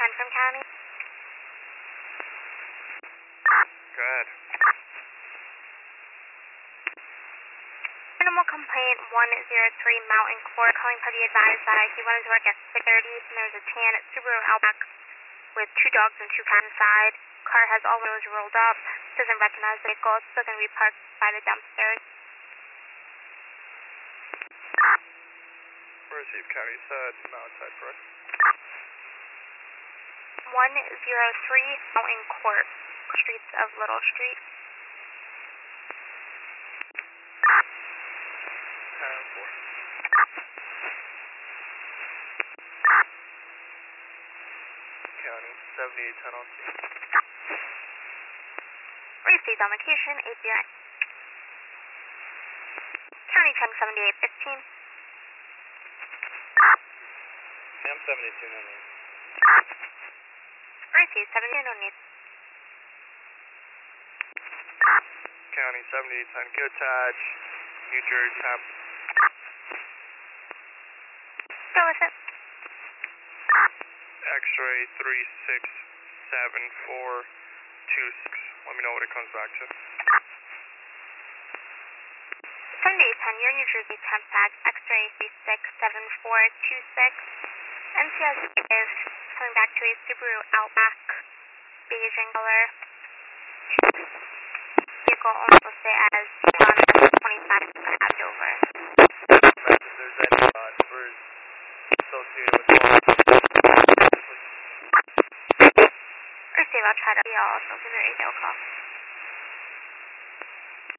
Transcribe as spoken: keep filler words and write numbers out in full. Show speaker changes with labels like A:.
A: ten from County.
B: Go ahead.
A: Animal complaint one zero three Mountain Court, calling for the advised that he wanted to work at six thirty, and there's a tan Subaru Outback with two dogs and two cats inside. Car has all windows rolled up, doesn't recognize the vehicle, it's still going to be parked by the dumpsters.
B: Received County side, Mountain side for us.
A: one zero three Mountain Court, streets of Little Street.
B: ten four. County seventy-eight ten on scene.
A: Received on location, eight zero. County ten seventy-eight fifteen.
B: Sam seventy-two no need.
A: Received seventy no need.
B: County seventy-eight ten good touch. New Jersey temp.
A: Go with it.
B: X-ray three six seven four two six. Let me know what it comes back to.
A: seventy-eight ten, your New Jersey temp tag, X-ray three six seven four two six. N C S is coming back to a Subaru Outback, beige in color. Vehicle only listed as twenty-five percent over.
B: If there's any uh, numbers associated with the
A: Receive, I'll try to, I'll also give you a radio call.